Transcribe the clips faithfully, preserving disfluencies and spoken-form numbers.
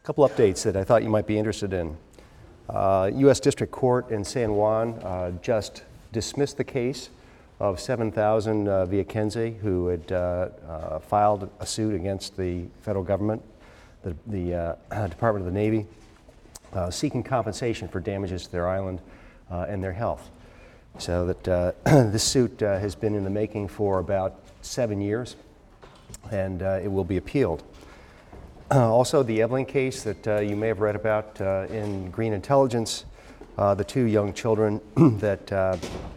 A couple updates that I thought you might be interested in. Uh, U S District Court in San Juan uh, just dismissed the case of seven thousand uh, Villakense who had uh, uh, filed a suit against the federal government, the, the uh, Department of the Navy, uh, seeking compensation for damages to their island uh, and their health. So that uh, this suit uh, has been in the making for about seven years, and uh, it will be appealed. Uh, also, the Evelyn case that uh, you may have read about uh, in Green Intelligence, uh, the two young children that uh,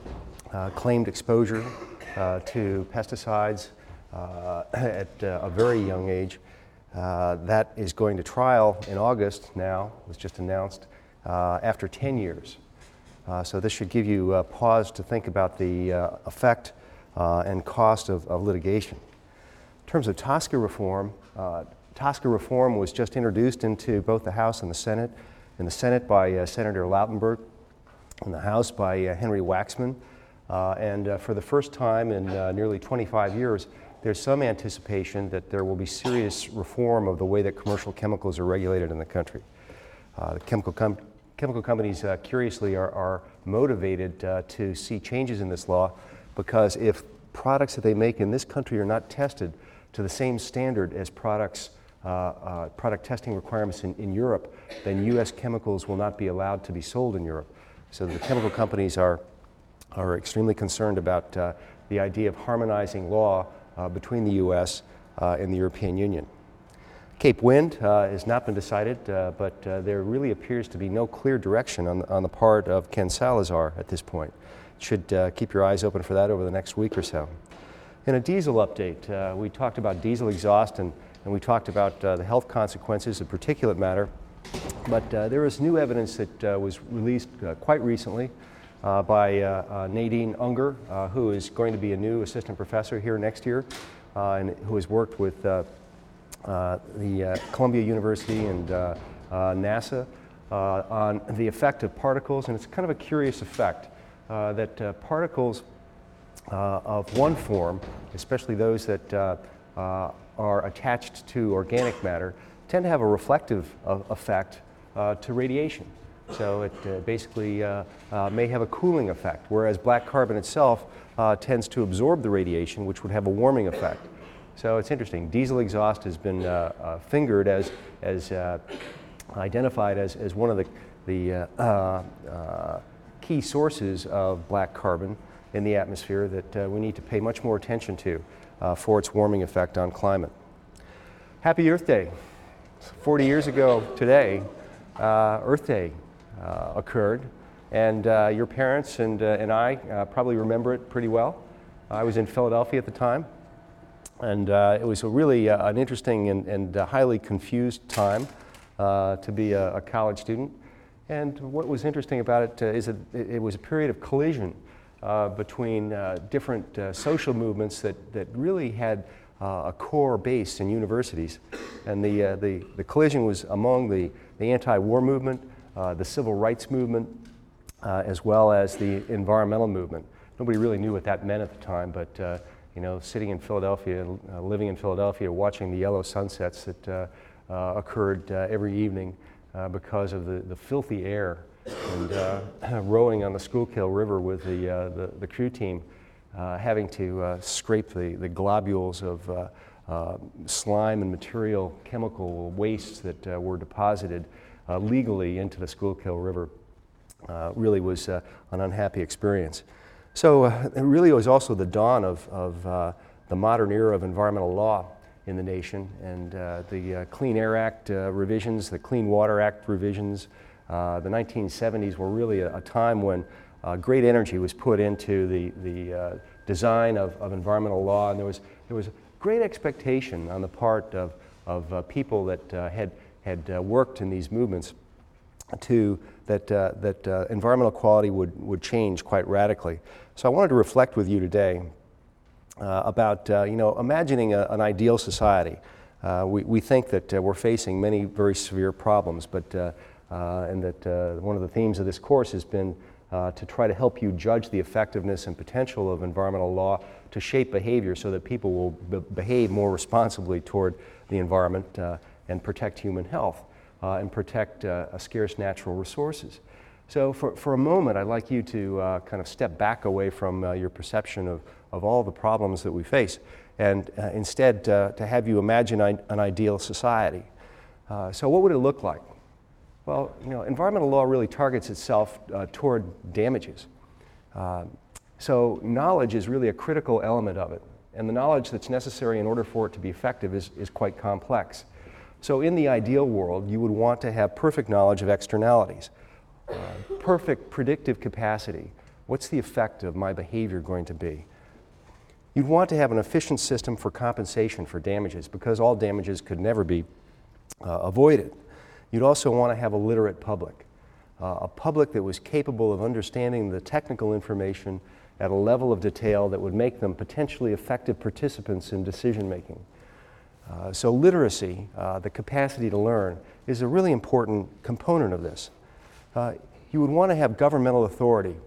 uh, claimed exposure uh, to pesticides uh, at uh, a very young age. Uh, that is going to trial in August now, it was just announced, uh, after ten years. Uh, so this should give you a pause to think about the uh, effect uh, and cost of, of litigation. In terms of TSCA reform, uh, TSCA reform was just introduced into both the House and the Senate. In the Senate by uh, Senator Lautenberg, in the House by uh, Henry Waxman. Uh, and uh, for the first time in uh, nearly twenty-five years, there's some anticipation that there will be serious reform of the way that commercial chemicals are regulated in the country. Uh, the chemical, com chemical companies, uh, curiously, are, are motivated uh, to see changes in this law, because if products that they make in this country are not tested to the same standard as products Uh, uh, product testing requirements in, in Europe, then U S chemicals will not be allowed to be sold in Europe. So the chemical companies are, are extremely concerned about uh, the idea of harmonizing law uh, between the U S uh, and the European Union. Cape Wind uh, has not been decided, uh, but uh, there really appears to be no clear direction on the, on the part of Ken Salazar at this point. You should uh, keep your eyes open for that over the next week or so. In a diesel update, uh, we talked about diesel exhaust, and And we talked about uh, the health consequences of particulate matter. But uh, there is new evidence that uh, was released uh, quite recently uh, by uh, uh, Nadine Unger, uh, who is going to be a new assistant professor here next year, uh, and who has worked with uh, uh, the uh, Columbia University and uh, uh, NASA uh, on the effect of particles. And it's kind of a curious effect uh, that uh, particles uh, of one form, especially those that uh, uh, are attached to organic matter, tend to have a reflective uh, effect uh, to radiation. So it uh, basically uh, uh, may have a cooling effect, whereas black carbon itself uh, tends to absorb the radiation, which would have a warming effect. So it's interesting. Diesel exhaust has been uh, uh, fingered as, as uh, identified as, as one of the, the uh, uh, key sources of black carbon in the atmosphere that uh, we need to pay much more attention to Uh, for its warming effect on climate. Happy Earth Day. forty years ago today, uh, Earth Day uh, occurred, and uh, your parents and, uh, and I uh, probably remember it pretty well. I was in Philadelphia at the time, and uh, it was a really uh, an interesting and, and uh, highly confused time uh, to be a, a college student. And what was interesting about it uh, is that it, it was a period of collision Uh, between uh, different uh, social movements that, that really had uh, a core base in universities. And the, uh, the, the collision was among the, the anti-war movement, uh, the civil rights movement, uh, as well as the environmental movement. Nobody really knew what that meant at the time, but uh, you know, sitting in Philadelphia, uh, living in Philadelphia, watching the yellow sunsets that uh, uh, occurred uh, every evening uh, because of the, the filthy air, and uh, rowing on the Schuylkill River with the, uh, the, the crew team, uh, having to uh, scrape the, the globules of uh, uh, slime and material chemical wastes that uh, were deposited uh, legally into the Schuylkill River, uh, really was uh, an unhappy experience. So uh, it really was also the dawn of, of uh, the modern era of environmental law in the nation, and uh, the uh, Clean Air Act uh, revisions, the Clean Water Act revisions. Uh, the nineteen seventies were really a, a time when uh, great energy was put into the, the uh, design of, of environmental law, and there was, there was great expectation on the part of, of uh, people that uh, had, had uh, worked in these movements to, that, uh, that uh, environmental quality would, would change quite radically. So I wanted to reflect with you today uh, about, uh, you know, imagining a, an ideal society. Uh, we, we think that uh, we're facing many very severe problems, but uh, Uh, and that uh, one of the themes of this course has been uh, to try to help you judge the effectiveness and potential of environmental law to shape behavior so that people will be behave more responsibly toward the environment uh, and protect human health. uh, and protect uh, scarce natural resources. So for, for a moment, I'd like you to uh, kind of step back away from uh, your perception of, of all the problems that we face, and uh, instead uh, to have you imagine I- an ideal society. Uh, so what would it look like? Well, you know, environmental law really targets itself uh, toward damages. Uh, so knowledge is really a critical element of it, and the knowledge that's necessary in order for it to be effective is, is quite complex. So in the ideal world, you would want to have perfect knowledge of externalities, uh, perfect predictive capacity. What's the effect of my behavior going to be? You'd want to have an efficient system for compensation for damages, because all damages could never be uh, avoided. You'd also want to have a literate public, uh, a public that was capable of understanding the technical information at a level of detail that would make them potentially effective participants in decision making. Uh, so literacy, uh, the capacity to learn, is a really important component of this. Uh, you would want to have governmental authority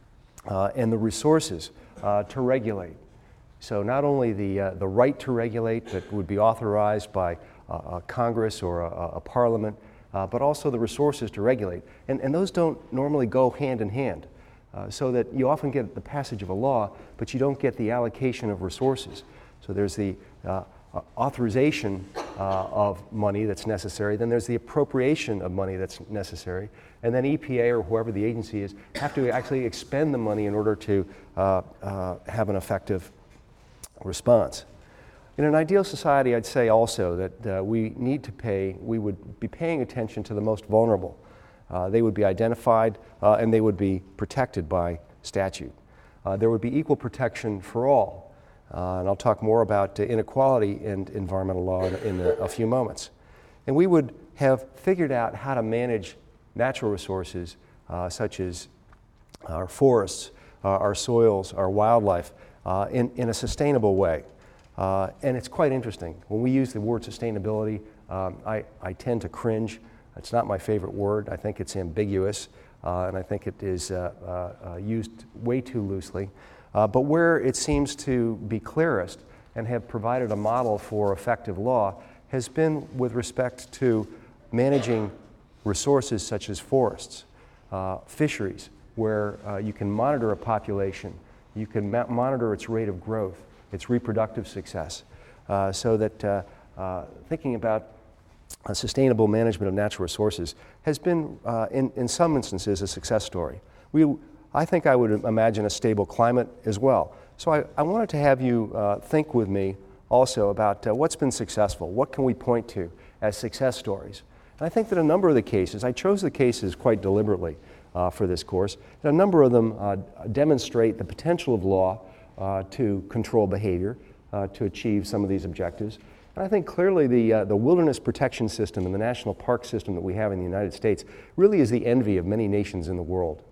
uh, and the resources uh, to regulate. So not only the, uh, the right to regulate that would be authorized by uh, a Congress or a, a parliament, uh, but also the resources to regulate. And, and those don't normally go hand in hand. Uh, so that you often get the passage of a law, but you don't get the allocation of resources. So there's the uh, authorization uh, of money that's necessary, then there's the appropriation of money that's necessary, and then E P A or whoever the agency is have to actually expend the money in order to uh, uh, have an effective response. In an ideal society, I'd say also that uh, we need to pay, we would be paying attention to the most vulnerable. Uh, they would be identified uh, and they would be protected by statute. Uh, there would be equal protection for all. Uh, and I'll talk more about uh, inequality in environmental law in, in a, a few moments. And we would have figured out how to manage natural resources uh, such as our forests, uh, our soils, our wildlife uh, in, in a sustainable way. Uh, and it's quite interesting. When we use the word sustainability, um, I, I tend to cringe. It's not my favorite word. I think it's ambiguous, uh, and I think it is uh, uh, uh, used way too loosely. Uh, but where it seems to be clearest and have provided a model for effective law has been with respect to managing resources such as forests, uh, fisheries, where uh, you can monitor a population, you can ma- monitor its rate of growth, its reproductive success, uh, so that uh, uh, thinking about Uh, sustainable management of natural resources has been, uh, in, in some instances, a success story. We, I think I would imagine a stable climate as well. So I, I wanted to have you uh, think with me also about uh, what's been successful, what can we point to as success stories. And I think that a number of the cases, I chose the cases quite deliberately uh, for this course, and a number of them uh, demonstrate the potential of law uh, to control behavior, uh, to achieve some of these objectives. And I think clearly the, uh, the wilderness protection system and the national park system that we have in the United States really is the envy of many nations in the world.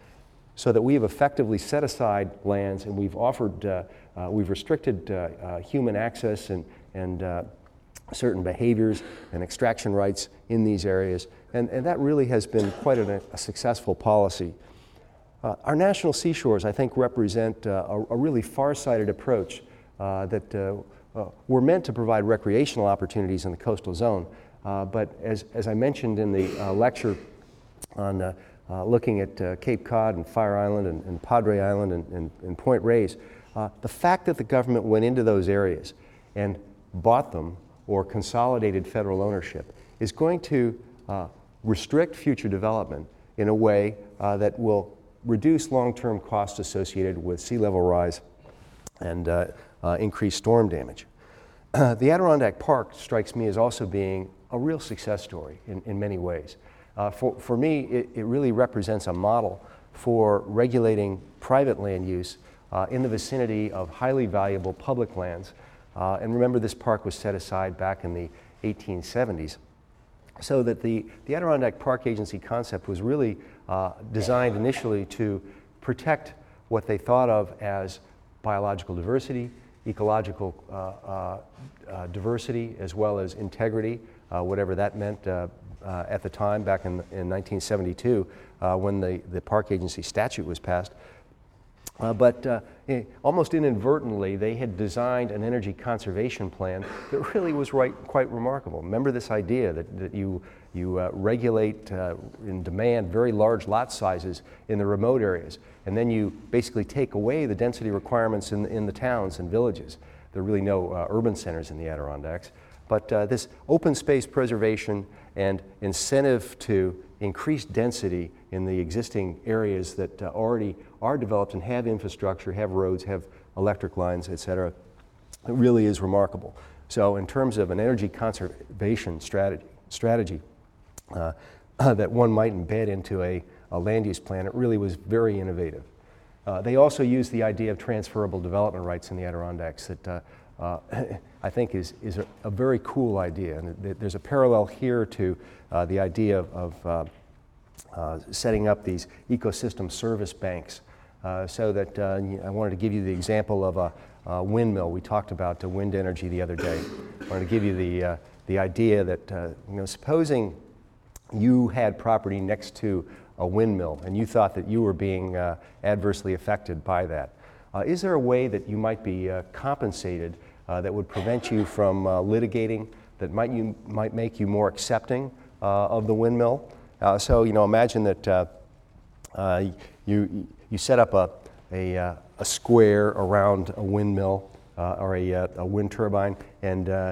So that we have effectively set aside lands and we've offered, uh, uh, we've restricted uh, uh, human access and, and uh, certain behaviors and extraction rights in these areas. And, and that really has been quite a, a successful policy. Uh, our national seashores, I think, represent uh, a, a really far-sighted approach uh, that uh, Uh, we're meant to provide recreational opportunities in the coastal zone, uh, but as, as I mentioned in the uh, lecture on uh, uh, looking at uh, Cape Cod and Fire Island and, and Padre Island and, and, and Point Reyes, uh, the fact that the government went into those areas and bought them or consolidated federal ownership is going to uh, restrict future development in a way uh, that will reduce long-term costs associated with sea level rise and uh, uh, increased storm damage. Uh, the Adirondack Park strikes me as also being a real success story in, in many ways. Uh, for, for me, it, it really represents a model for regulating private land use uh, in the vicinity of highly valuable public lands. Uh, and remember, this park was set aside back in the eighteen seventies. So that the, the Adirondack Park Agency concept was really uh, designed initially to protect what they thought of as biological diversity, ecological uh, uh, uh, diversity, as well as integrity, uh, whatever that meant uh, uh, at the time back in, in nineteen seventy-two uh, when the, the Park Agency statute was passed. Uh, but uh, eh, almost inadvertently, they had designed an energy conservation plan that really was right, quite remarkable. Remember this idea that, that you, you uh, regulate uh, and demand very large lot sizes in the remote areas, and then you basically take away the density requirements in, in the towns and villages. There are really no uh, urban centers in the Adirondacks. But uh, this open space preservation and incentive to increase density in the existing areas that uh, already are developed and have infrastructure, have roads, have electric lines, et cetera, it really is remarkable. So in terms of an energy conservation strategy, strategy uh, that one might embed into a, a land use plan, it really was very innovative. Uh, they also used the idea of transferable development rights in the Adirondacks that uh, uh, I think is, is a, a very cool idea. And th there's a parallel here to uh, the idea of, of uh, uh, setting up these ecosystem service banks. Uh, so that uh, I wanted to give you the example of a, a windmill. We talked about uh, wind energy the other day. I wanted to give you the, uh, the idea that, uh, you know, supposing you had property next to a windmill and you thought that you were being uh, adversely affected by that. Uh, is there a way that you might be uh, compensated uh, that would prevent you from uh, litigating, that might, you, might make you more accepting uh, of the windmill? Uh, so, you know, imagine that uh, uh, you, you set up a, a, uh, a square around a windmill uh, or a, uh, a wind turbine, and uh,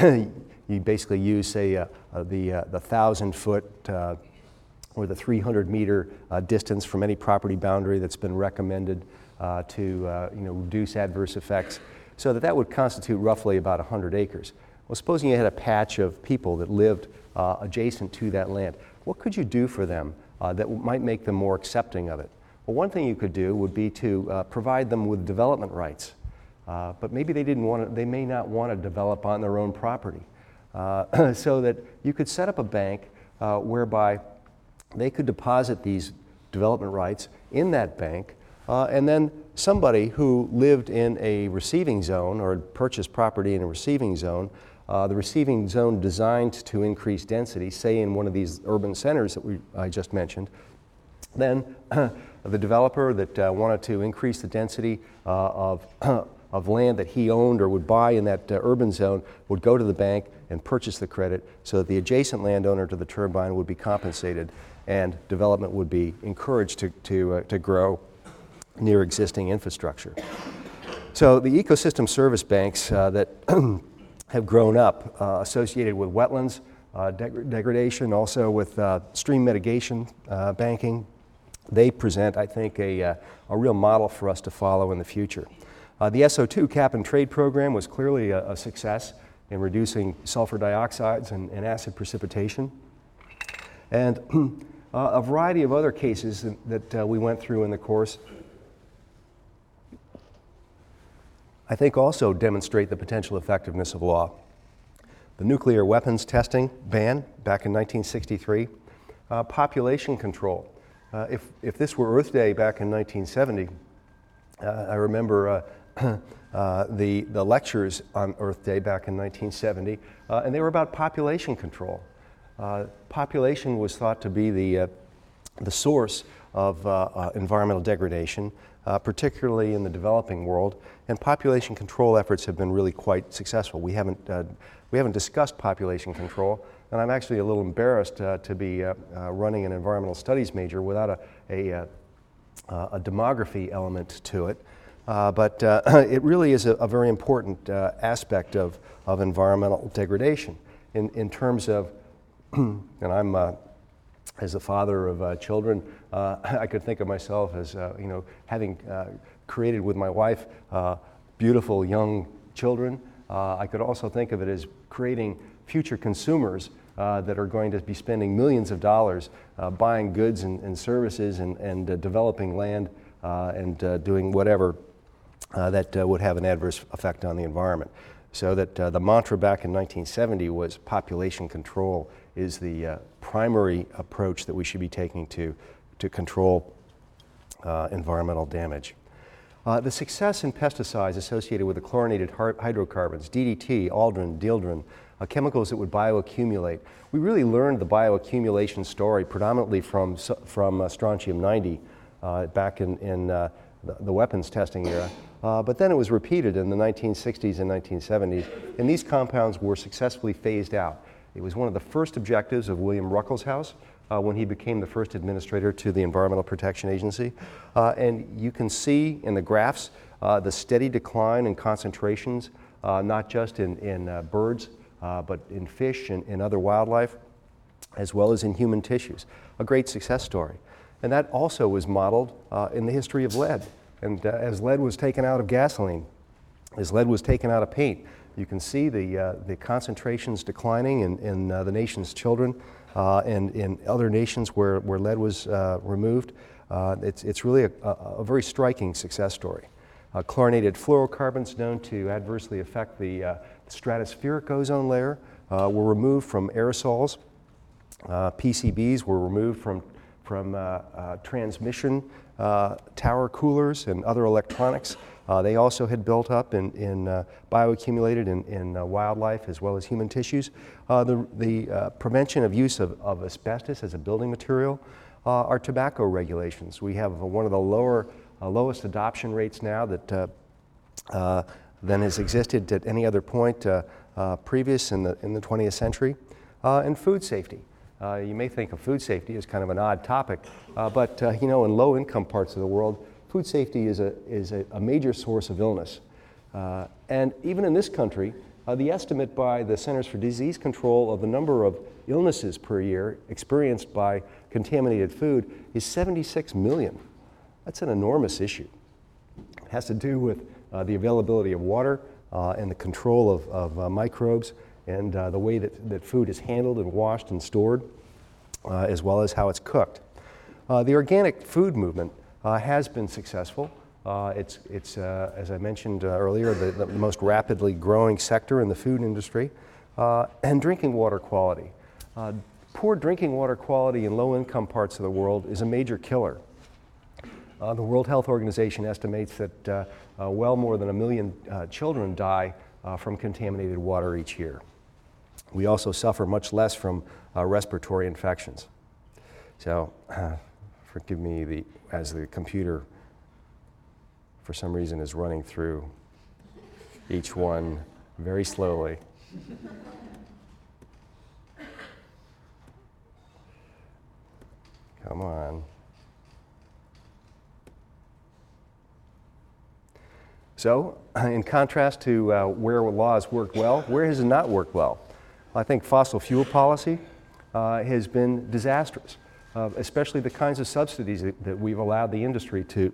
you basically use, say, uh, uh, the, uh, the thousand foot uh, or the three hundred meter uh, distance from any property boundary that's been recommended uh, to uh, you know, reduce adverse effects, so that that would constitute roughly about one hundred acres. Well, supposing you had a patch of people that lived uh, adjacent to that land, what could you do for them uh, that might make them more accepting of it? Well, one thing you could do would be to uh, provide them with development rights, uh, but maybe they didn't want to, they may not want to develop on their own property, uh, so that you could set up a bank uh, whereby they could deposit these development rights in that bank, uh, and then somebody who lived in a receiving zone or had purchased property in a receiving zone, uh, the receiving zone designed to increase density, say in one of these urban centers that we, I just mentioned, then the developer that uh, wanted to increase the density uh, of, of land that he owned or would buy in that uh, urban zone would go to the bank and purchase the credit so that the adjacent landowner to the turbine would be compensated and development would be encouraged to, to, uh, to grow near existing infrastructure. So the ecosystem service banks uh, that have grown up uh, associated with wetlands uh, deg degradation, also with uh, stream mitigation uh, banking, they present, I think, a, uh, a real model for us to follow in the future. Uh, the S O two cap and trade program was clearly a, a success in reducing sulfur dioxides and, and acid precipitation. And uh, a variety of other cases that, that uh, we went through in the course, I think, also demonstrate the potential effectiveness of law. The nuclear weapons testing ban back in nineteen sixty-three, uh, population control. Uh, if, if this were Earth Day back in nineteen seventy, uh, I remember uh, uh, the, the lectures on Earth Day back in nineteen seventy, uh, and they were about population control. Uh, population was thought to be the, uh, the source of uh, uh, environmental degradation, uh, particularly in the developing world, and population control efforts have been really quite successful. We haven't, uh, we haven't discussed population control, and I'm actually a little embarrassed uh, to be uh, uh, running an environmental studies major without a, a, uh, a demography element to it. Uh, but uh, it really is a, a very important uh, aspect of, of environmental degradation in, in terms of, and I'm, uh, as a father of uh, children, uh, I could think of myself as, uh, you know, having uh, created with my wife uh, beautiful young children. Uh, I could also think of it as creating future consumers uh, that are going to be spending millions of dollars uh, buying goods and, and services and, and uh, developing land uh, and uh, doing whatever uh, that uh, would have an adverse effect on the environment. So that uh, the mantra back in nineteen seventy was population control is the uh, primary approach that we should be taking to, to control uh, environmental damage. Uh, the success in pesticides associated with the chlorinated hydrocarbons, D D T, aldrin, dieldrin, uh, chemicals that would bioaccumulate. We really learned the bioaccumulation story predominantly from, from uh, strontium ninety uh, back in, in uh, the, the weapons testing era. Uh, but then it was repeated in the nineteen sixties and nineteen seventies, and these compounds were successfully phased out. It was one of the first objectives of William Ruckelshaus uh, when he became the first administrator to the Environmental Protection Agency. Uh, and you can see in the graphs uh, the steady decline in concentrations, uh, not just in, in uh, birds, uh, but in fish and, and other wildlife, as well as in human tissues. A great success story. And that also was modeled uh, in the history of lead. And uh, as lead was taken out of gasoline, as lead was taken out of paint, you can see the, uh, the concentrations declining in, in uh, the nation's children uh, and in other nations where, where lead was uh, removed. Uh, it's, it's really a, a, a very striking success story. Uh, chlorinated fluorocarbons known to adversely affect the uh, stratospheric ozone layer uh, were removed from aerosols. Uh, P C Bs were removed from, from uh, uh, transmission uh, tower coolers and other electronics. Uh, they also had built up in, in uh, bioaccumulated in, in uh, wildlife as well as human tissues. Uh, the the uh, prevention of use of, of asbestos as a building material uh, are tobacco regulations. We have one of the lower, uh, lowest adoption rates now that uh, uh, than has existed at any other point uh, uh, previous in the, in the twentieth century. Uh, and food safety. Uh, you may think of food safety as kind of an odd topic, uh, but uh, you know, in low-income parts of the world, food safety is a, is a, a major source of illness. Uh, and even in this country, uh, the estimate by the Centers for Disease Control of the number of illnesses per year experienced by contaminated food is seventy-six million. That's an enormous issue. It has to do with uh, the availability of water uh, and the control of, of uh, microbes and uh, the way that, that food is handled and washed and stored, uh, as well as how it's cooked. Uh, the organic food movement Uh, has been successful. Uh, it's, it's uh, as I mentioned uh, earlier, the, the most rapidly growing sector in the food industry. Uh, and drinking water quality. Uh, poor drinking water quality in low-income parts of the world is a major killer. Uh, the World Health Organization estimates that uh, uh, well more than a million uh, children die uh, from contaminated water each year. We also suffer much less from uh, respiratory infections. So, uh, forgive me the, as the computer, for some reason, is running through each one very slowly. Come on. So, in contrast to uh, where laws work well, where has it not worked well? I think fossil fuel policy uh, has been disastrous. Uh, especially the kinds of subsidies that, that we've allowed the industry to,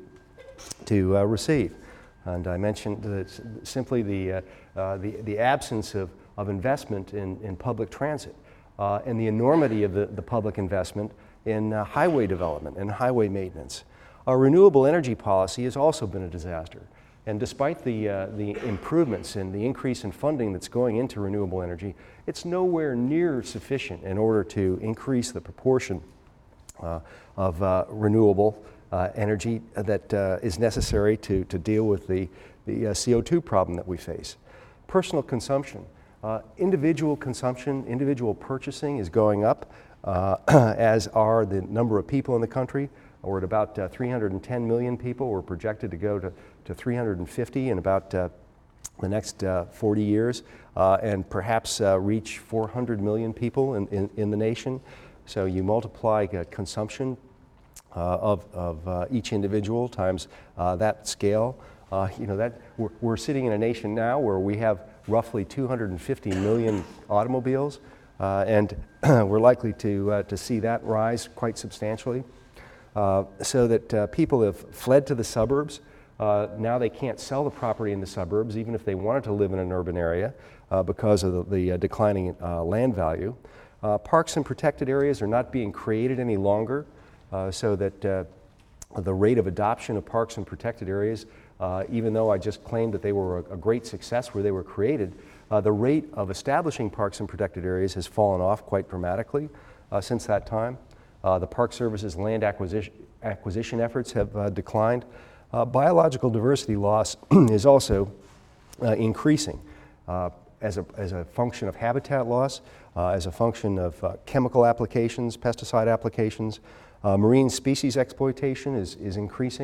to uh, receive. And I mentioned that simply the, uh, uh, the, the absence of, of investment in, in public transit uh, and the enormity of the, the public investment in uh, highway development and highway maintenance. Our renewable energy policy has also been a disaster. And despite the, uh, the improvements and the increase in funding that's going into renewable energy, it's nowhere near sufficient in order to increase the proportion Uh, of uh, renewable uh, energy that uh, is necessary to, to deal with the, the uh, C O two problem that we face. Personal consumption. Uh, individual consumption, individual purchasing is going up, uh, as are the number of people in the country. We're at about uh, three hundred ten million people. We're projected to go to, to three hundred fifty in about uh, the next uh, forty years, uh, and perhaps uh, reach four hundred million people in, in, in the nation. So you multiply uh, consumption uh, of, of uh, each individual times uh, that scale. Uh, you know, that we're, we're sitting in a nation now where we have roughly two hundred fifty million automobiles, uh, and we're likely to, uh, to see that rise quite substantially. Uh, so that uh, people have fled to the suburbs. Uh, now they can't sell the property in the suburbs, even if they wanted to live in an urban area, uh, because of the, the uh, declining uh, land value. Uh, parks and protected areas are not being created any longer, uh, so that uh, the rate of adoption of parks and protected areas, uh, even though I just claimed that they were a, a great success where they were created, uh, the rate of establishing parks and protected areas has fallen off quite dramatically uh, since that time. Uh, the Park Service's land acquisition, acquisition efforts have uh, declined. Uh, biological diversity loss is also uh, increasing uh, as, a, as a function of habitat loss, uh, as a function of uh, chemical applications, pesticide applications. Uh, marine species exploitation is, is increasing.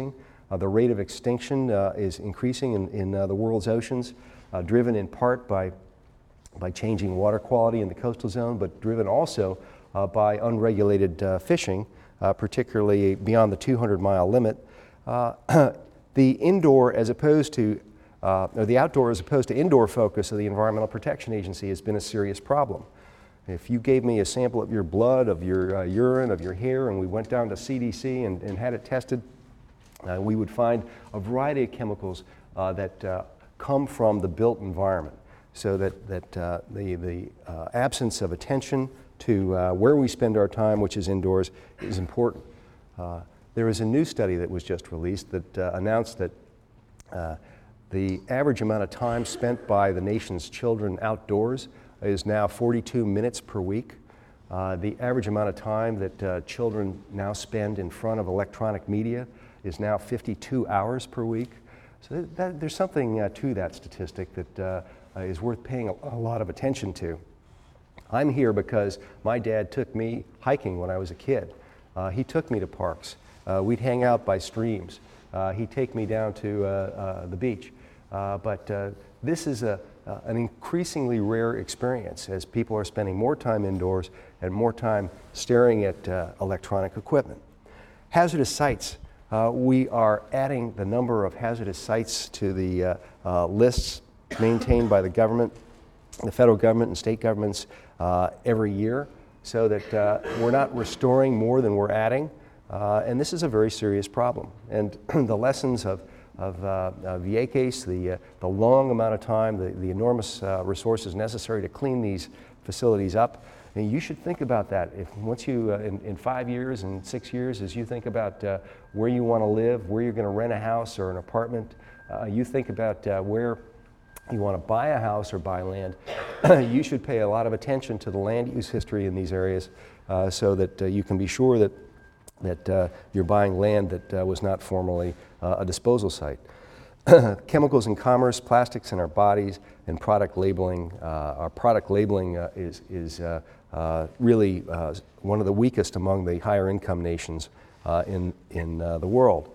Uh, the rate of extinction uh, is increasing in, in uh, the world's oceans, uh, driven in part by, by changing water quality in the coastal zone, but driven also uh, by unregulated uh, fishing, uh, particularly beyond the two hundred mile limit. Uh, the indoor as opposed to, uh, or the outdoor as opposed to indoor focus of the Environmental Protection Agency has been a serious problem. If you gave me a sample of your blood, of your uh, urine, of your hair, and we went down to C D C and, and had it tested, uh, we would find a variety of chemicals uh, that uh, come from the built environment. So that, that uh, the, the uh, absence of attention to uh, where we spend our time, which is indoors, is important. Uh, there is a new study that was just released that uh, announced that uh, the average amount of time spent by the nation's children outdoors is now forty-two minutes per week. Uh, the average amount of time that uh, children now spend in front of electronic media is now fifty-two hours per week. So that, that, there's something uh, to that statistic that uh, uh, is worth paying a, a lot of attention to. I'm here because my dad took me hiking when I was a kid. Uh, he took me to parks. Uh, we'd hang out by streams. Uh, he'd take me down to uh, uh, the beach. Uh, but uh, this is a, uh, an increasingly rare experience as people are spending more time indoors and more time staring at uh, electronic equipment. Hazardous sites. Uh, we are adding the number of hazardous sites to the uh, uh, lists maintained by the government, the federal government and state governments uh, every year, so that uh, we're not restoring more than we're adding. Uh, and this is a very serious problem. And the lessons of of uh, uh, Vieques, the, uh, the long amount of time, the, the enormous uh, resources necessary to clean these facilities up. And you should think about that. If once you, uh, in, in five years and six years, as you think about uh, where you want to live, where you're going to rent a house or an apartment, uh, you think about uh, where you want to buy a house or buy land, you should pay a lot of attention to the land use history in these areas uh, so that uh, you can be sure that that uh, you're buying land that uh, was not formerly uh, a disposal site. Chemicals in commerce, plastics in our bodies, and product labeling. Uh, our product labeling uh, is, is uh, uh, really uh, one of the weakest among the higher income nations uh, in, in uh, the world.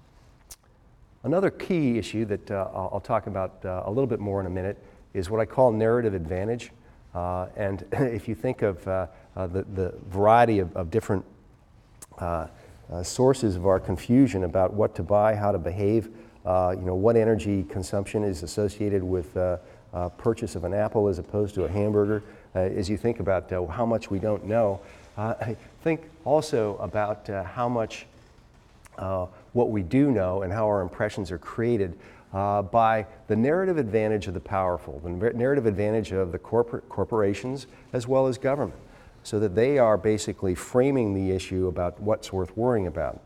Another key issue that uh, I'll, I'll talk about uh, a little bit more in a minute is what I call narrative advantage. Uh, and if you think of uh, uh, the, the variety of, of different Uh, uh, sources of our confusion about what to buy, how to behave, uh, you know, what energy consumption is associated with uh, uh, purchase of an apple as opposed to a hamburger. Uh, as you think about uh, how much we don't know, uh, I think also about uh, how much uh, what we do know and how our impressions are created uh, by the narrative advantage of the powerful, the narrative advantage of the corporate corporations as well as government, so that they are basically framing the issue about what's worth worrying about.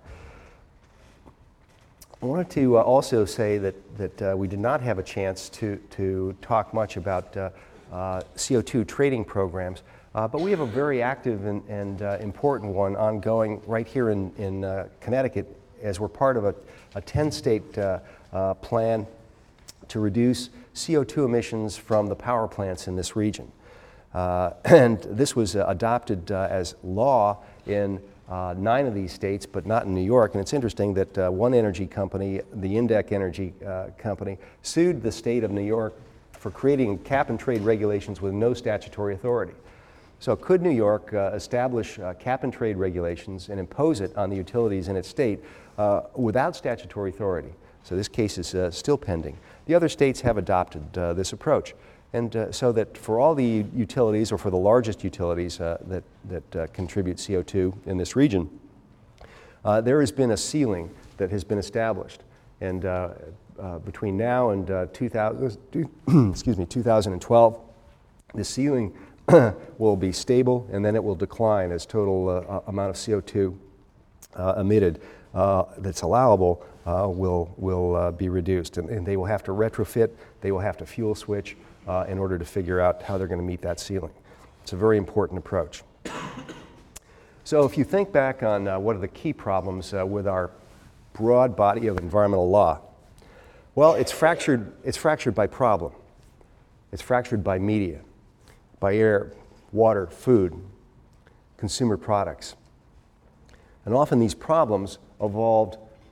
I wanted to uh, also say that, that uh, we did not have a chance to, to talk much about uh, uh, C O two trading programs, uh, but we have a very active and, and uh, important one ongoing right here in, in uh, Connecticut, as we're part of a, a ten state uh, uh, plan to reduce C O two emissions from the power plants in this region. Uh, and this was uh, adopted uh, as law in uh, nine of these states, but not in New York. And it's interesting that uh, one energy company, the Indec Energy uh, Company, sued the state of New York for creating cap and trade regulations with no statutory authority. So could New York uh, establish uh, cap and trade regulations and impose it on the utilities in its state uh, without statutory authority? So this case is uh, still pending. The other states have adopted uh, this approach. And uh, so that for all the utilities, or for the largest utilities uh, that, that uh, contribute C O two in this region, uh, there has been a ceiling that has been established. And uh, uh, between now and uh, two thousand, excuse me, two thousand twelve, the ceiling will be stable, and then it will decline as total uh, amount of C O two uh, emitted uh, that's allowable uh, will, will uh, be reduced. And, and they will have to retrofit, they will have to fuel switch, Uh, in order to figure out how they're going to meet that ceiling. It's a very important approach. So if you think back on uh, what are the key problems uh, with our broad body of environmental law, well, it's fractured, it's fractured by problem. It's fractured by media, by air, water, food, consumer products. And often these problems evolved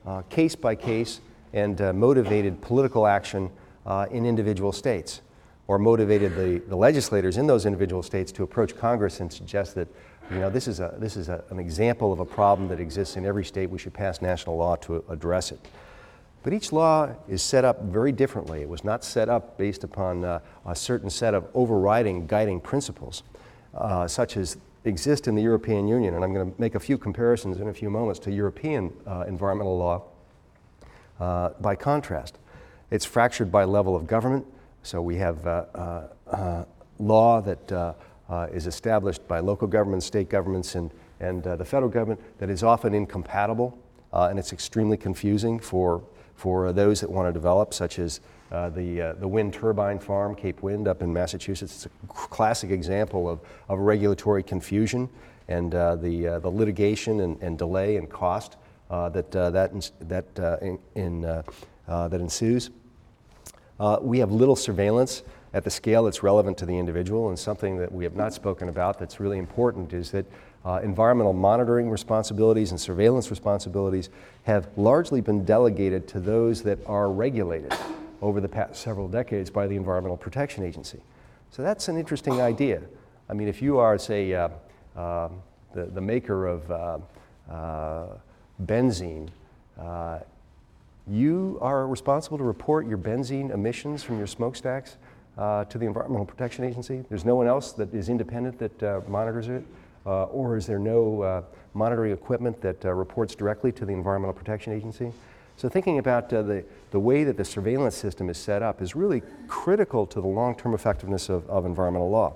uh, case by case and uh, motivated political action uh, in individual states, or motivated the, the legislators in those individual states to approach Congress and suggest that, you know, this is, a, this is a, an example of a problem that exists in every state. We should pass national law to address it. But each law is set up very differently. It was not set up based upon uh, a certain set of overriding guiding principles, uh, such as exist in the European Union. And I'm going to make a few comparisons in a few moments to European uh, environmental law. Uh, by contrast, it's fractured by level of government. So we have uh, uh, uh, law that uh, uh, is established by local governments, state governments, and, and uh, the federal government that is often incompatible, uh, and it's extremely confusing for, for those that want to develop, such as uh, the, uh, the wind turbine farm, Cape Wind, up in Massachusetts. It's a classic example of, of regulatory confusion and uh, the, uh, the litigation and, and delay and cost uh, that, uh, that, ins that, uh, in, in, uh, uh, that ensues. Uh, we have little surveillance at the scale that's relevant to the individual, and something that we have not spoken about that's really important is that uh, environmental monitoring responsibilities and surveillance responsibilities have largely been delegated to those that are regulated over the past several decades by the Environmental Protection Agency. So that's an interesting idea. I mean, if you are, say, uh, uh, the, the maker of uh, uh, benzene, uh, you are responsible to report your benzene emissions from your smokestacks uh, to the Environmental Protection Agency. There's no one else that is independent that uh, monitors it, uh, or is there no uh, monitoring equipment that uh, reports directly to the Environmental Protection Agency? So thinking about uh, the, the way that the surveillance system is set up is really critical to the long-term effectiveness of, of environmental law.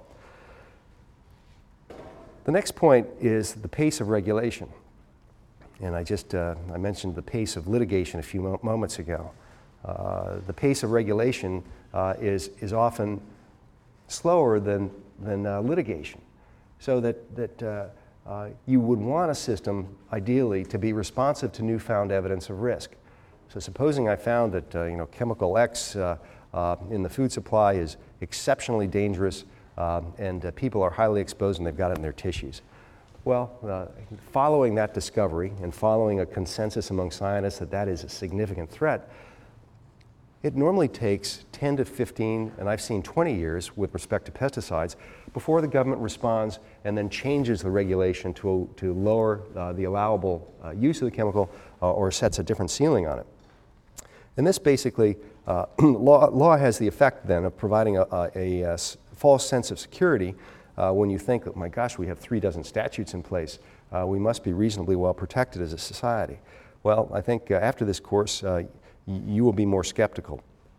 The next point is the pace of regulation. And I just, uh, I mentioned the pace of litigation a few mo moments ago. Uh, the pace of regulation uh, is, is often slower than, than uh, litigation. So that, that uh, uh, you would want a system, ideally, to be responsive to newfound evidence of risk. So supposing I found that uh, you know, chemical X uh, uh, in the food supply is exceptionally dangerous uh, and uh, people are highly exposed and they've got it in their tissues. Well, uh, following that discovery and following a consensus among scientists that that is a significant threat, it normally takes ten to fifteen, and I've seen twenty years with respect to pesticides, before the government responds and then changes the regulation to, to lower uh, the allowable uh, use of the chemical uh, or sets a different ceiling on it. And this basically, uh, law, law has the effect then of providing a, a, a, a false sense of security Uh, when you think, oh my gosh, we have three dozen statutes in place, uh, we must be reasonably well protected as a society. Well, I think uh, after this course, uh, you will be more skeptical.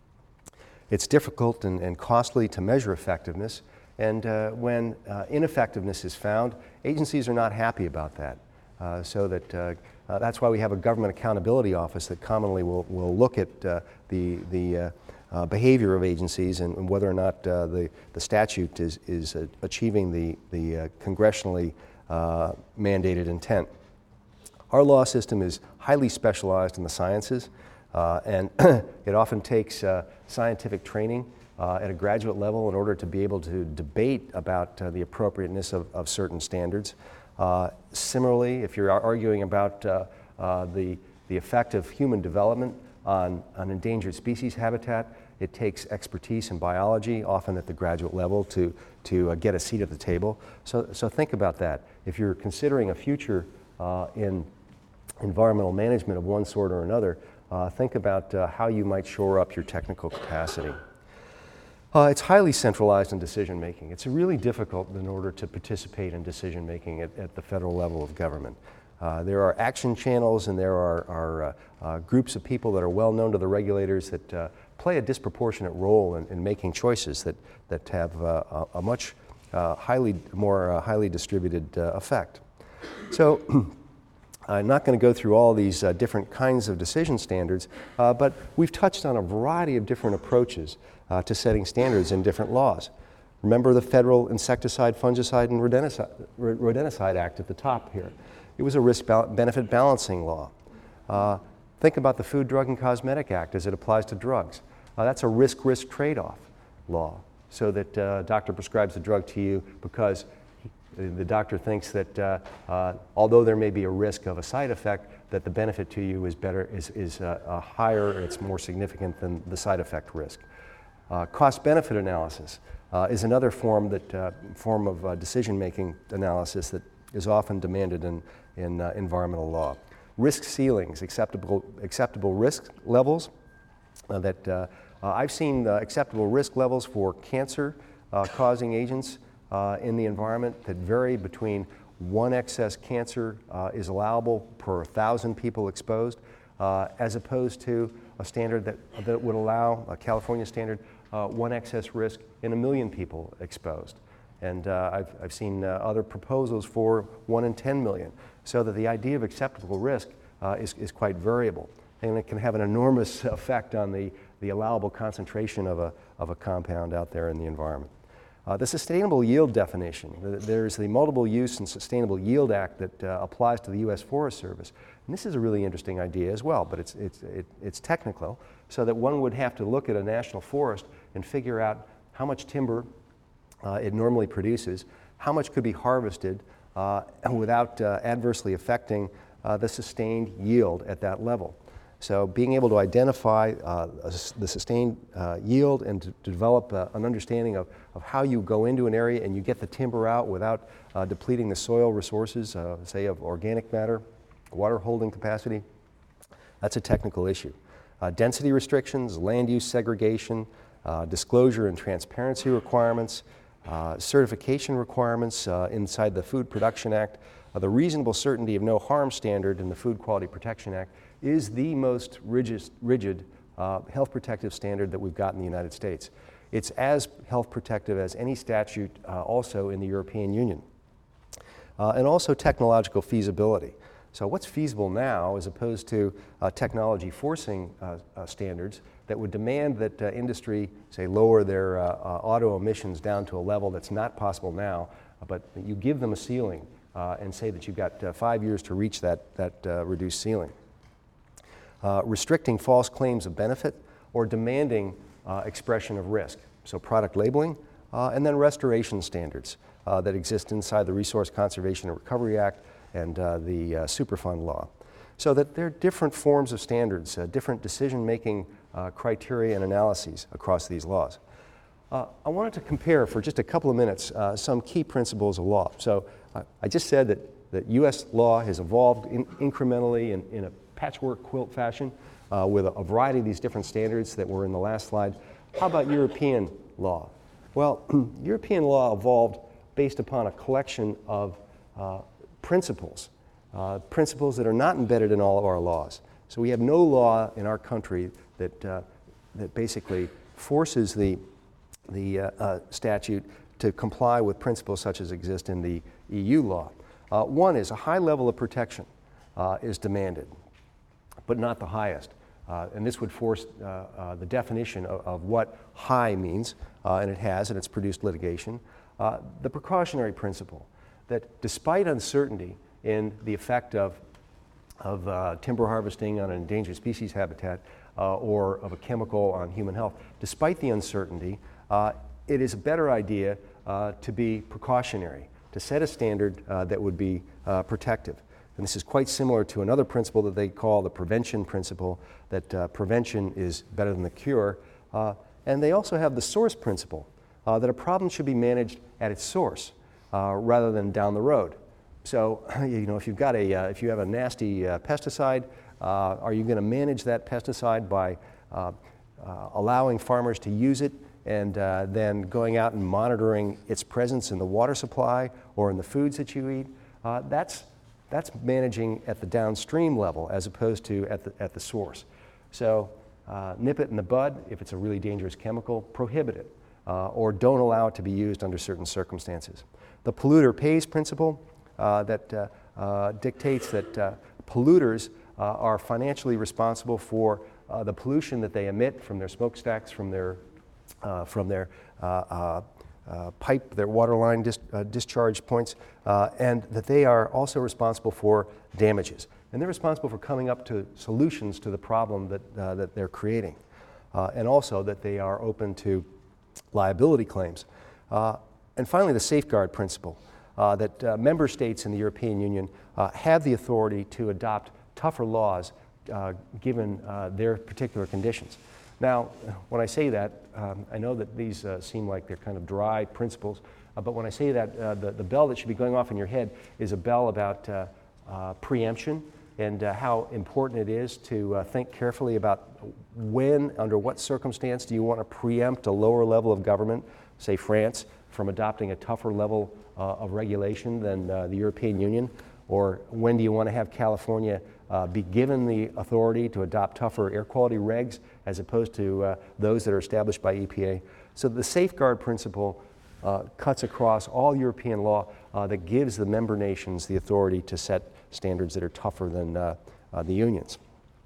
It's difficult and, and costly to measure effectiveness, and uh, when uh, ineffectiveness is found, agencies are not happy about that. Uh, so that, uh, uh, that's why we have a government accountability office that commonly will, will look at uh, the, the uh, Uh, behavior of agencies and, and whether or not uh, the, the statute is, is uh, achieving the, the uh, congressionally uh, mandated intent. Our law system is highly specialized in the sciences, uh, and it often takes uh, scientific training uh, at a graduate level in order to be able to debate about uh, the appropriateness of, of certain standards. Uh, similarly, if you're arguing about uh, uh, the, the effect of human development on, on endangered species habitat, it takes expertise in biology, often at the graduate level, to, to uh, get a seat at the table. So, so think about that. If you're considering a future uh, in environmental management of one sort or another, uh, think about uh, how you might shore up your technical capacity. Uh, it's highly centralized in decision making. It's really difficult in order to participate in decision making at, at the federal level of government. Uh, there are action channels and there are, are uh, uh, groups of people that are well known to the regulators that uh, play a disproportionate role in, in making choices that, that have uh, a, a much uh, highly, more uh, highly distributed uh, effect. So I'm not going to go through all these uh, different kinds of decision standards, uh, but we've touched on a variety of different approaches uh, to setting standards in different laws. Remember the Federal Insecticide, Fungicide, and Rodenticide, Rodenticide Act at the top here. It was a risk-benefit balancing law. Uh, think about the Food, Drug, and Cosmetic Act as it applies to drugs. Uh, that's a risk-risk trade-off law, so that uh, a doctor prescribes the drug to you because The doctor thinks that uh, uh, although there may be a risk of a side effect, that the benefit to you is better, is, is uh, uh, higher, it's more significant than the side effect risk. Uh, cost-benefit analysis uh, is another form that uh, form of uh, decision-making analysis that is often demanded in, in uh, environmental law. Risk ceilings, acceptable, acceptable risk levels. Uh, that uh, uh, I've seen uh, acceptable risk levels for cancer-causing uh, agents uh, in the environment that vary between one excess cancer uh, is allowable per thousand people exposed, uh, as opposed to a standard that, that would allow, a California standard, uh, one excess risk in a million people exposed. And uh, I've, I've seen uh, other proposals for one in ten million, so that the idea of acceptable risk uh, is, is quite variable. And it can have an enormous effect on the, the allowable concentration of a, of a compound out there in the environment. Uh, the Sustainable Yield definition, there's the Multiple Use and Sustainable Yield Act that uh, applies to the U S Forest Service. And this is a really interesting idea as well, but it's, it's, it, it's technical, so that one would have to look at a national forest and figure out how much timber uh, it normally produces, how much could be harvested uh, without uh, adversely affecting uh, the sustained yield at that level. So being able to identify uh, the sustained uh, yield and to, to develop uh, an understanding of, of how you go into an area and you get the timber out without uh, depleting the soil resources, uh, say of organic matter, water holding capacity, that's a technical issue. Uh, density restrictions, land use segregation, uh, disclosure and transparency requirements, uh, certification requirements uh, inside the Food Production Act, uh, the reasonable certainty of no harm standard in the Food Quality Protection Act is the most rigid, rigid uh, health protective standard that we've got in the United States. It's as health protective as any statute uh, also in the European Union. Uh, and also technological feasibility. So what's feasible now as opposed to uh, technology forcing uh, uh, standards that would demand that uh, industry, say, lower their uh, uh, auto emissions down to a level that's not possible now, but you give them a ceiling uh, and say that you've got uh, five years to reach that, that uh, reduced ceiling. Uh, restricting false claims of benefit or demanding uh, expression of risk. So product labeling uh, and then restoration standards uh, that exist inside the Resource Conservation and Recovery Act and uh, the uh, Superfund law. So that there are different forms of standards, uh, different decision-making uh, criteria and analyses across these laws. Uh, I wanted to compare for just a couple of minutes uh, some key principles of law. So uh, I just said that, that U S law has evolved in, incrementally in, in a patchwork quilt fashion uh, with a, a variety of these different standards that were in the last slide. How about European law? Well, European law evolved based upon a collection of uh, principles, uh, principles that are not embedded in all of our laws. So we have no law in our country that, uh, that basically forces the, the uh, uh, statute to comply with principles such as exist in the E U law. Uh, one is a high level of protection uh, is demanded, but not the highest. Uh, and this would force uh, uh, the definition of, of what high means, uh, and it has, and it's produced litigation. Uh, the precautionary principle, that despite uncertainty in the effect of, of uh, timber harvesting on an endangered species habitat uh, or of a chemical on human health, despite the uncertainty, uh, it is a better idea uh, to be precautionary, to set a standard uh, that would be uh, protective. And this is quite similar to another principle that they call the prevention principle, that uh, prevention is better than the cure. Uh, and they also have the source principle, uh, that a problem should be managed at its source uh, rather than down the road. So, you know, if you've got a, uh, if you have a nasty uh, pesticide, uh, are you going to manage that pesticide by uh, uh, allowing farmers to use it and uh, then going out and monitoring its presence in the water supply or in the foods that you eat? Uh, that's That's managing at the downstream level as opposed to at the, at the source. So uh, nip it in the bud if it's a really dangerous chemical, prohibit it, uh, or don't allow it to be used under certain circumstances. The polluter pays principle uh, that uh, uh, dictates that uh, polluters uh, are financially responsible for uh, the pollution that they emit from their smokestacks, from their, uh, from their uh, uh, Uh, pipe, their water line dis uh, discharge points, uh, and that they are also responsible for damages. And they're responsible for coming up to solutions to the problem that, uh, that they're creating. Uh, and also that they are open to liability claims. Uh, and finally, the safeguard principle. uh, that uh, member states in the European Union uh, have the authority to adopt tougher laws uh, given uh, their particular conditions. Now, when I say that, um, I know that these uh, seem like they're kind of dry principles, uh, but when I say that, uh, the, the bell that should be going off in your head is a bell about uh, uh, preemption and uh, how important it is to uh, think carefully about when, under what circumstance do you want to preempt a lower level of government, say France, from adopting a tougher level uh, of regulation than uh, the European Union, or when do you want to have California uh, be given the authority to adopt tougher air quality regs as opposed to uh, those that are established by E P A. So the safeguard principle uh, cuts across all European law uh, that gives the member nations the authority to set standards that are tougher than uh, uh, the unions.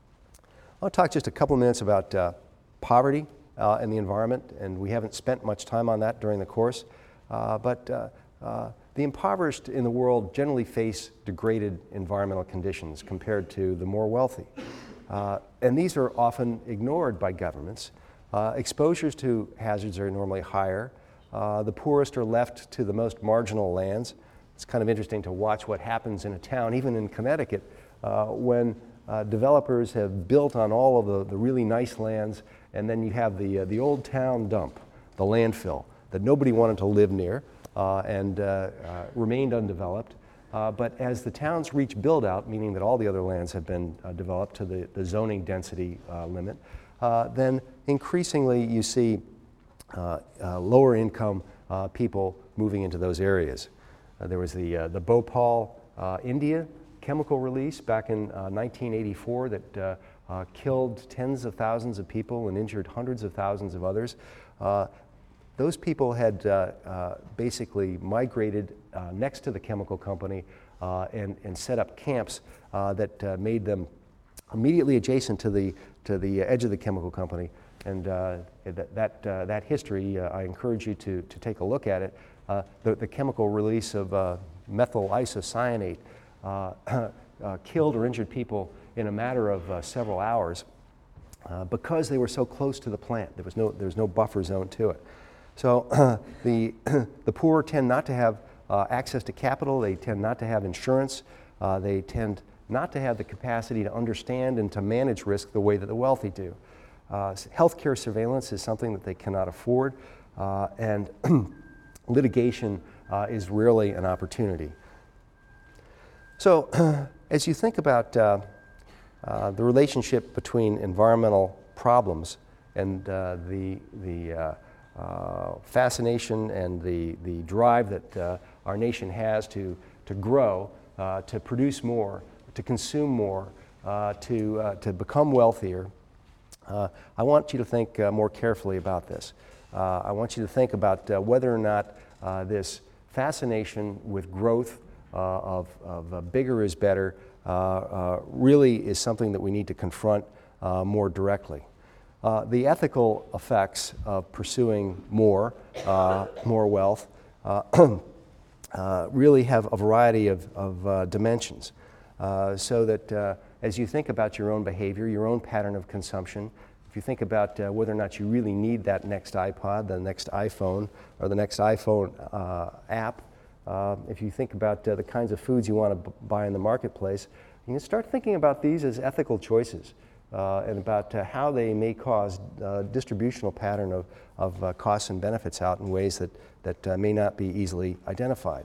I'll talk just a couple of minutes about uh, poverty uh, and the environment, and we haven't spent much time on that during the course, uh, but uh, uh, the impoverished in the world generally face degraded environmental conditions compared to the more wealthy. Uh, and these are often ignored by governments. Uh, exposures to hazards are normally higher. Uh, the poorest are left to the most marginal lands. It's kind of interesting to watch what happens in a town, even in Connecticut, uh, when uh, developers have built on all of the, the really nice lands, and then you have the, uh, the old town dump, the landfill, that nobody wanted to live near uh, and uh, uh, remained undeveloped. Uh, but as the towns reach build-out, meaning that all the other lands have been uh, developed to the, the zoning density uh, limit, uh, then increasingly you see uh, uh, lower income uh, people moving into those areas. Uh, there was the, uh, the Bhopal, uh, India chemical release back in uh, nineteen eighty-four that uh, uh, killed tens of thousands of people and injured hundreds of thousands of others. Uh, those people had uh, uh, basically migrated uh, next to the chemical company uh, and, and set up camps uh, that uh, made them immediately adjacent to the, to the edge of the chemical company. And uh, that, that, uh, that history, uh, I encourage you to, to take a look at it. Uh, the, the chemical release of uh, methyl isocyanate uh, uh, killed or injured people in a matter of uh, several hours uh, because they were so close to the plant. There was no, there was no buffer zone to it. So uh, the, the poor tend not to have uh, access to capital, they tend not to have insurance, uh, they tend not to have the capacity to understand and to manage risk the way that the wealthy do. Uh, healthcare surveillance is something that they cannot afford, uh, and litigation uh, is rarely an opportunity. So as you think about uh, uh, the relationship between environmental problems and uh, the, the uh, uh, fascination and the, the drive that uh, our nation has to, to grow, uh, to produce more, to consume more, uh, to, uh, to become wealthier, uh, I want you to think uh, more carefully about this. Uh, I want you to think about uh, whether or not uh, this fascination with growth uh, of, of uh, bigger is better uh, uh, really is something that we need to confront uh, more directly. Uh, the ethical effects of pursuing more, uh, more wealth, uh, uh, really have a variety of, of uh, dimensions. Uh, so that uh, as you think about your own behavior, your own pattern of consumption, if you think about uh, whether or not you really need that next iPod, the next iPhone, or the next iPhone uh, app, uh, if you think about uh, the kinds of foods you want to b- buy in the marketplace, you can start thinking about these as ethical choices uh, and about uh, how they may cause a distributional pattern of, of uh, costs and benefits out in ways that, that uh, may not be easily identified.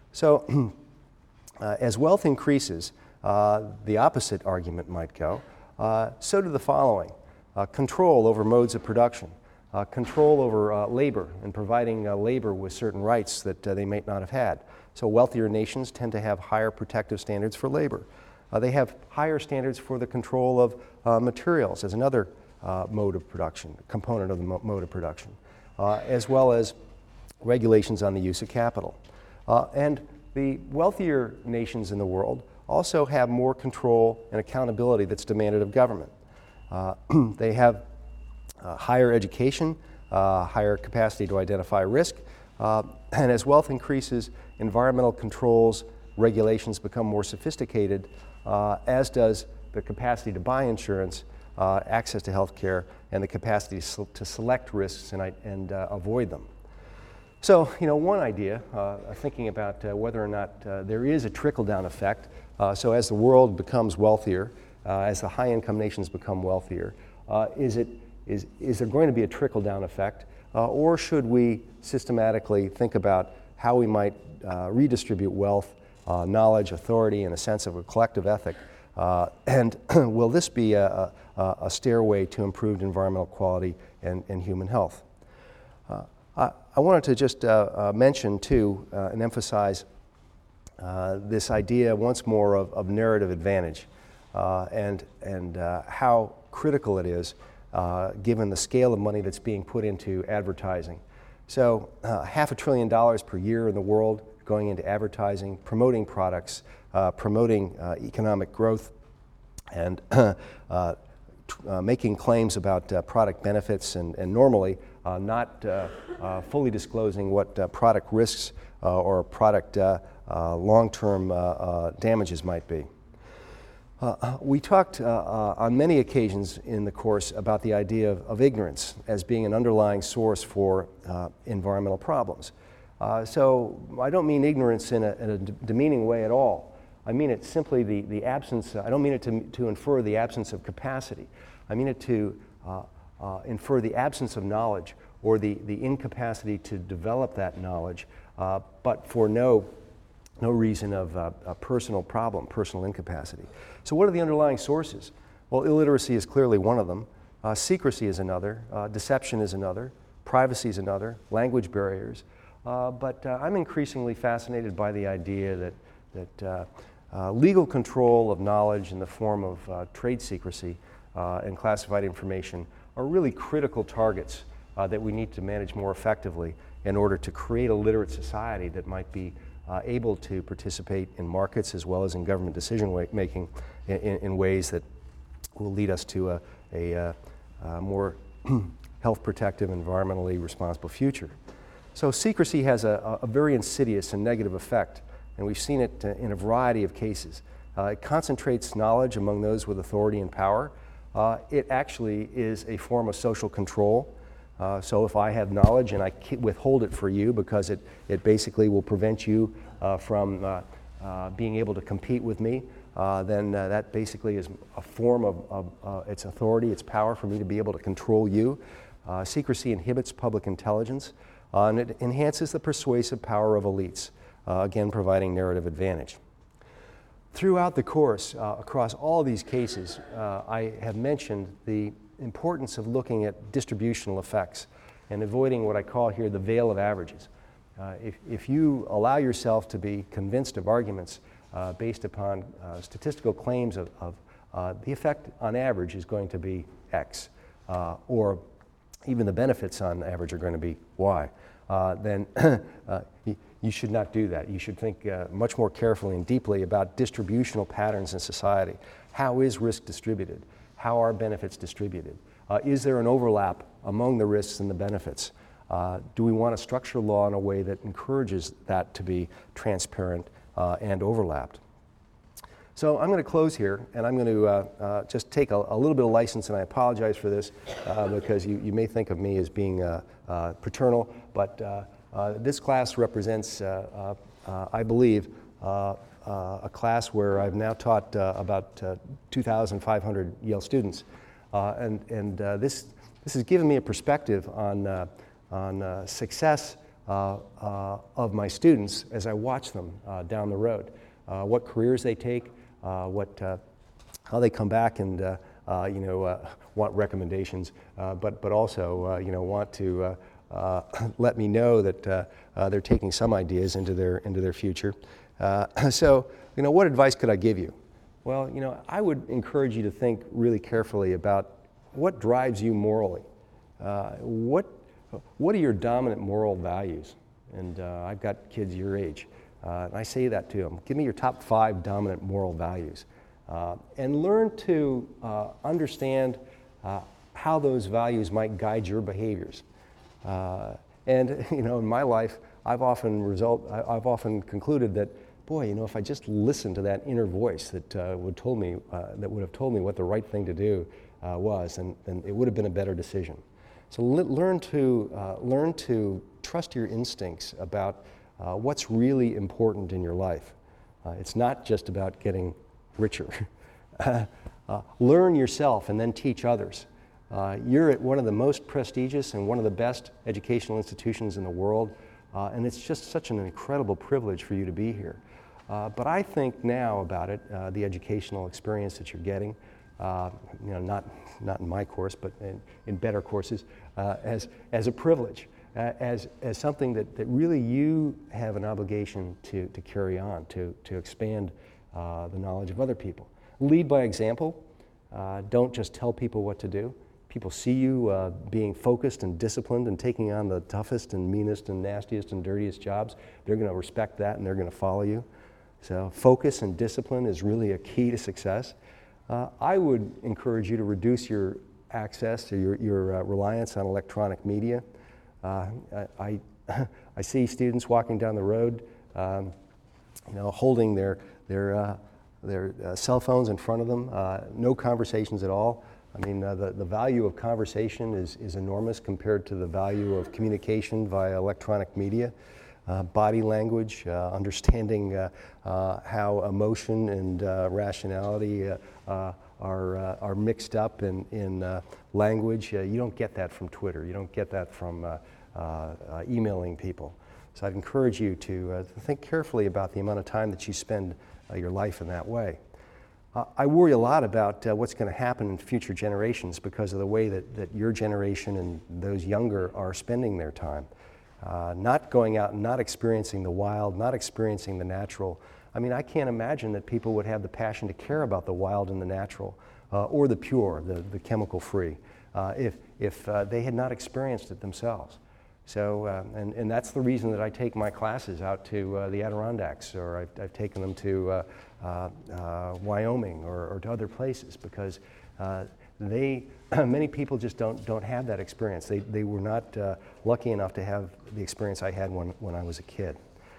So uh, as wealth increases, uh, the opposite argument might go. Uh, so do the following. Uh, control over modes of production, uh, control over uh, labor and providing uh, labor with certain rights that uh, they might not have had. So wealthier nations tend to have higher protective standards for labor. Uh, they have higher standards for the control of uh, materials as another uh, mode of production, component of the mo- mode of production, uh, as well as regulations on the use of capital. Uh, and the wealthier nations in the world also have more control and accountability that's demanded of government. Uh, they have uh, higher education, uh, higher capacity to identify risk, uh, and as wealth increases, environmental controls, regulations become more sophisticated, uh, as does the capacity to buy insurance, uh, access to health care, and the capacity to, to select risks and, and uh, avoid them. So, you know, one idea, uh, thinking about uh, whether or not uh, there is a trickle-down effect. Uh, so as the world becomes wealthier, uh, as the high-income nations become wealthier, uh, is, it, is, is there going to be a trickle-down effect? Uh, or should we systematically think about how we might uh, redistribute wealth, uh, knowledge, authority, and a sense of a collective ethic? Uh, and will this be a, a, a stairway to improved environmental quality and, and human health? Uh, I, I wanted to just uh, uh, mention, too, uh, and emphasize uh, this idea once more of, of narrative advantage uh, and, and uh, how critical it is uh, given the scale of money that's being put into advertising. So uh, half a trillion dollars per year in the world going into advertising, promoting products, uh, promoting uh, economic growth, and uh, uh, making claims about uh, product benefits, and, and normally uh, not uh, uh, fully disclosing what uh, product risks uh, or product uh, uh, long-term uh, uh, damages might be. Uh, we talked uh, uh, on many occasions in the course about the idea of, of ignorance as being an underlying source for uh, environmental problems. Uh, so I don't mean ignorance in a, in a demeaning way at all. I mean it simply the, the absence, I don't mean it to, to infer the absence of capacity. I mean it to uh, uh, infer the absence of knowledge or the, the incapacity to develop that knowledge, uh, but for no No reason of uh, a personal problem, personal incapacity. So what are the underlying sources? Well, illiteracy is clearly one of them. Uh, secrecy is another. Uh, deception is another. Privacy is another. Language barriers. Uh, but uh, I'm increasingly fascinated by the idea that, that uh, uh, legal control of knowledge in the form of uh, trade secrecy uh, and classified information are really critical targets uh, that we need to manage more effectively in order to create a literate society that might be Uh, able to participate in markets as well as in government decision making in, in ways that will lead us to a, a, a, a more health protective, environmentally responsible future. So secrecy has a, a very insidious and negative effect, and we've seen it uh, in a variety of cases. Uh, it concentrates knowledge among those with authority and power. Uh, it actually is a form of social control. Uh, so if I have knowledge and I withhold it for you because it, it basically will prevent you uh, from uh, uh, being able to compete with me, uh, then uh, that basically is a form of, of uh, its authority, its power for me to be able to control you. Uh, secrecy inhibits public intelligence, uh, and it enhances the persuasive power of elites, uh, again providing narrative advantage. Throughout the course, uh, across all these cases, uh, I have mentioned the importance of looking at distributional effects and avoiding what I call here the veil of averages. Uh, if, if you allow yourself to be convinced of arguments uh, based upon uh, statistical claims of, of uh, the effect on average is going to be X, uh, or even the benefits on average are going to be Y, uh, then uh, you, you should not do that. You should think uh, much more carefully and deeply about distributional patterns in society. How is risk distributed? How are benefits distributed? Uh, is there an overlap among the risks and the benefits? Uh, do we want to structure law in a way that encourages that to be transparent uh, and overlapped? So I'm going to close here, and I'm going to uh, uh, just take a, a little bit of license, and I apologize for this uh, because you, you may think of me as being uh, uh, paternal, but uh, uh, this class represents, uh, uh, uh, I believe, uh, Uh, a class where I've now taught uh, about uh, two thousand five hundred Yale students. Uh, and and uh, this, this has given me a perspective on, uh, on uh, success uh, uh, of my students as I watch them uh, down the road. Uh, what careers they take, uh, what, uh, how they come back and uh, uh, you know, uh, want recommendations, uh, but, but also uh, you know, want to uh, uh, let me know that uh, uh, they're taking some ideas into their, into their future. Uh, so, you know, what advice could I give you? Well, you know, I would encourage you to think really carefully about what drives you morally. Uh, what, what are your dominant moral values? And uh, I've got kids your age, uh, and I say that to them. Give me your top five dominant moral values. Uh, and learn to uh, understand uh, how those values might guide your behaviors. Uh, and, you know, in my life, I've often result, I've often concluded that, boy, you know, if I just listened to that inner voice that uh, would told me uh, that would have told me what the right thing to do uh, was, and, and it would have been a better decision. So le- learn to uh, learn to trust your instincts about uh, what's really important in your life. Uh, it's not just about getting richer. uh, learn yourself and then teach others. Uh, you're at one of the most prestigious and one of the best educational institutions in the world, uh, and it's just such an incredible privilege for you to be here. Uh, but I think now about it, uh, the educational experience that you're getting, uh, you know, not, not in my course, but in, in better courses, uh, as, as a privilege, uh, as, as something that, that really you have an obligation to, to carry on, to, to expand uh, the knowledge of other people. Lead by example. Uh, don't just tell people what to do. People see you uh, being focused and disciplined and taking on the toughest and meanest and nastiest and dirtiest jobs. They're going to respect that and they're going to follow you. So focus and discipline is really a key to success. Uh, I would encourage you to reduce your access or your, your uh, reliance on electronic media. Uh, I, I, I see students walking down the road, um, you know, holding their, their, uh, their uh, cell phones in front of them, uh, no conversations at all. I mean, uh, the, the value of conversation is, is enormous compared to the value of communication via electronic media. Uh, body language, uh, understanding uh, uh, how emotion and uh, rationality uh, uh, are, uh, are mixed up in, in uh, language. Uh, you don't get that from Twitter. You don't get that from uh, uh, uh, emailing people. So I'd encourage you to uh, think carefully about the amount of time that you spend uh, your life in that way. Uh, I worry a lot about uh, what's going to happen in future generations because of the way that, that your generation and those younger are spending their time. Uh, not going out and not experiencing the wild, not experiencing the natural. I mean, I can't imagine that people would have the passion to care about the wild and the natural, uh, or the pure, the, the chemical-free, uh, if, if uh, they had not experienced it themselves. So, uh, and, and that's the reason that I take my classes out to uh, the Adirondacks, or I've, I've taken them to uh, uh, uh, Wyoming or, or to other places, because uh, they, many people just don't, don't have that experience. They, they were not uh, lucky enough to have the experience I had when, when I was a kid.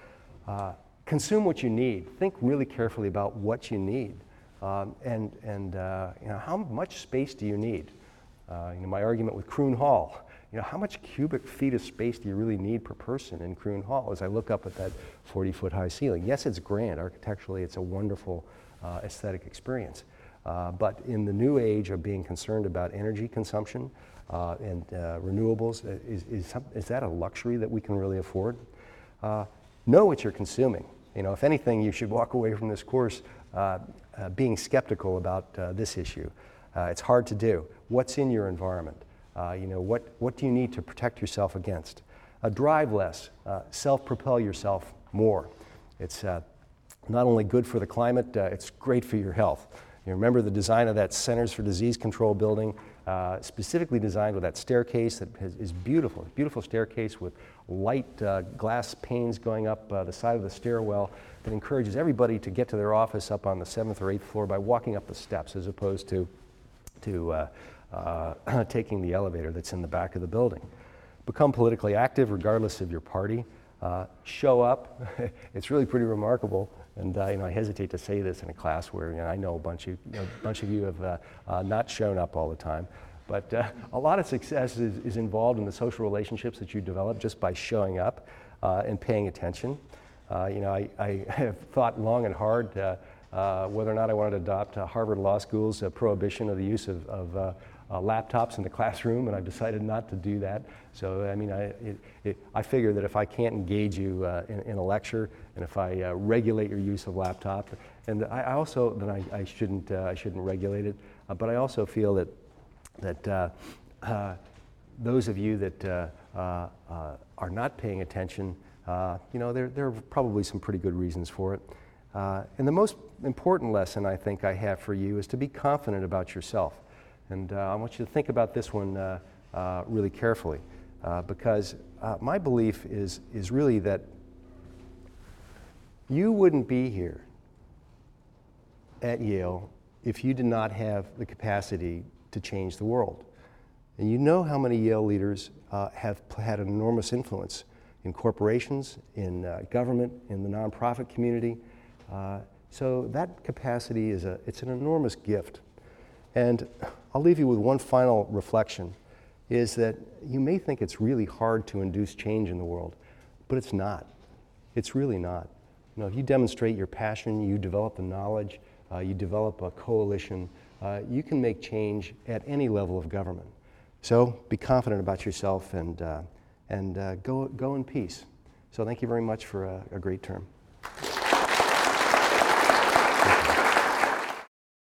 Uh, consume what you need. Think really carefully about what you need. Um, and and uh, you know, how much space do you need? Uh, you know, my argument with Kroon Hall, you know, how much cubic feet of space do you really need per person in Kroon Hall as I look up at that forty foot high ceiling? Yes, it's grand. Architecturally, it's a wonderful uh, aesthetic experience. Uh, but in the new age of being concerned about energy consumption uh, and uh, renewables, is, is, some, is that a luxury that we can really afford? Uh, know what you're consuming. You know, if anything, you should walk away from this course uh, uh, being skeptical about uh, this issue. Uh, it's hard to do. What's in your environment? Uh, you know, what, what do you need to protect yourself against? Uh, drive less. Uh, self-propel yourself more. It's uh, not only good for the climate, uh, it's great for your health. You remember the design of that Centers for Disease Control building, uh, specifically designed with that staircase that has, is beautiful, beautiful staircase with light uh, glass panes going up uh, the side of the stairwell that encourages everybody to get to their office up on the seventh or eighth floor by walking up the steps as opposed to, to uh, uh, taking the elevator that's in the back of the building. Become politically active regardless of your party. Uh, show up. It's really pretty remarkable. And uh, you know, I hesitate to say this in a class where you know, I know a bunch of, you know, a bunch of you have uh, uh, not shown up all the time. But uh, a lot of success is, is involved in the social relationships that you develop just by showing up uh, and paying attention. Uh, you know, I, I have thought long and hard uh, uh, whether or not I wanted to adopt uh, Harvard Law School's uh, prohibition of the use of, of uh, Uh, laptops in the classroom, and I've decided not to do that. So, I mean, I, it, it, I figure that if I can't engage you uh, in, in a lecture, and if I uh, regulate your use of laptop, and I, I also, then I, I shouldn't, uh, I shouldn't regulate it. Uh, but I also feel that that uh, uh, those of you that uh, uh, uh, are not paying attention, uh, you know, there there are probably some pretty good reasons for it. Uh, and the most important lesson I think I have for you is to be confident about yourself. And uh, I want you to think about this one uh, uh, really carefully, uh, because uh, my belief is, is really that you wouldn't be here at Yale if you did not have the capacity to change the world. And you know how many Yale leaders uh, have had an enormous influence in corporations, in uh, government, in the nonprofit community. Uh, so that capacity is a, it's an enormous gift. And I'll leave you with one final reflection. is that you may think it's really hard to induce change in the world, but it's not. It's really not. You know, if you demonstrate your passion, you develop the knowledge, uh, you develop a coalition, uh, you can make change at any level of government. So be confident about yourself and, uh, and uh, go, go in peace. So thank you very much for a, a great term.